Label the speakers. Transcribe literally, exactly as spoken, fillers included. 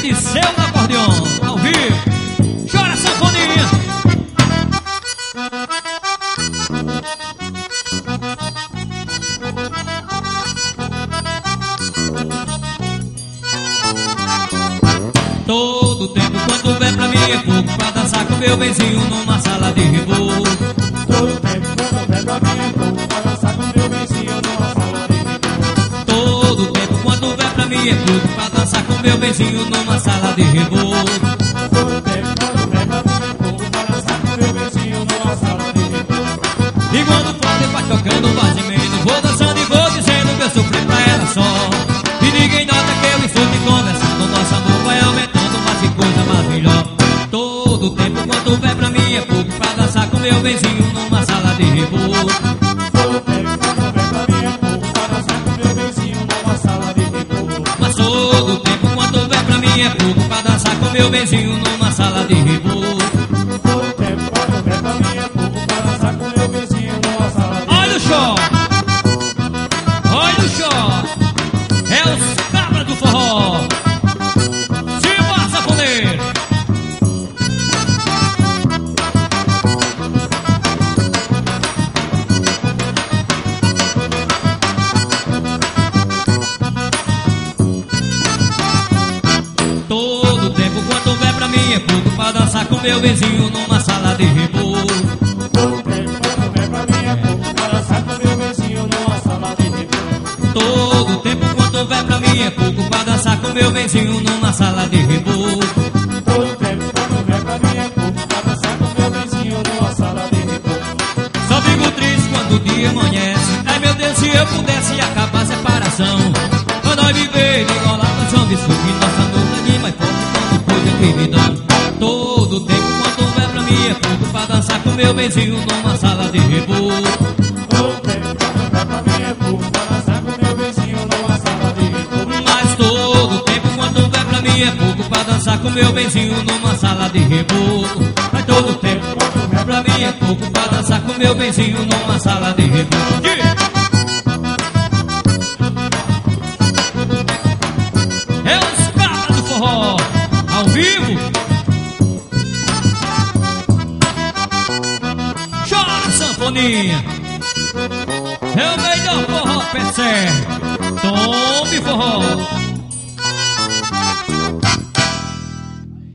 Speaker 1: Eliseu no acordeon, ao vivo. Chora, sanfoninha. Todo tempo quando vem pra mim é pouco pra dançar com meu benzinho numa sala de reboco.
Speaker 2: Todo tempo quando vem pra mim é pouco pra dançar com meu benzinho numa sala de reboco.
Speaker 1: Todo tempo quando vem pra mim é pouco pra dançar com meu benzinho numa sala de reboco.
Speaker 2: Todo tempo quando vem pra mim é pouco pra dançar com meu benzinho numa sala de reboco.
Speaker 1: E quando o padre vai tocando vazimento, vou dançando e vou dizendo que eu sofri pra ela só. E ninguém nota que eu estou te conversando, nosso amor vai aumentando, mas que coisa mais melhor. Todo tempo quando vem pra mim é pouco pra dançar com meu benzinho numa sala de reboco.
Speaker 2: Todo tempo quando vem pra mim é pouco pra dançar com meu benzinho numa sala de reboco.
Speaker 1: Mas todo tempo quando vem pra mim é pouco pra dançar com meu benzinho numa sala de reboco.
Speaker 2: Todo tempo quando vem pra mim é pouco pra dançar com meu benzinho numa sala de reboco.
Speaker 1: Olha o show! Olha o show! É os cabras do forró! Simbora, sanfoneiro! Todo tempo quando vem pra mim é pouco pra dançar com meu benzinho numa sala de reboco.
Speaker 2: Todo tempo quando vem pra mim é pouco pra dançar com meu benzinho numa sala de reboco.
Speaker 1: Todo tempo quando vem pra mim é pouco pra dançar com meu benzinho numa sala de reboco.
Speaker 2: Todo tempo quando vem pra mim é pouco pra dançar com meu benzinho numa sala de reboco.
Speaker 1: Só fico triste quando o dia amanhece. Ai meu Deus, se eu pudesse acabar a separação, pra nós viver de igual lá no chão de sul, que nossa luta de mais forte quando coisa que me dão. Todo tempo quando vem pra mim é pouco pra dançar com meu benzinho numa sala de reboco.
Speaker 2: Todo tempo quando vem pra mim é pouco pra dançar com meu benzinho numa sala de reboco.
Speaker 1: Mas todo tempo quando vem pra mim é pouco pra dançar com meu benzinho numa sala de reboco. Mas todo tempo quando vem pra mim é pouco pra dançar com meu benzinho numa sala de reboco. É os cabras do forró, ao vivo. Chora, sanfoninha. É o melhor forró, pé certo. Tome forró.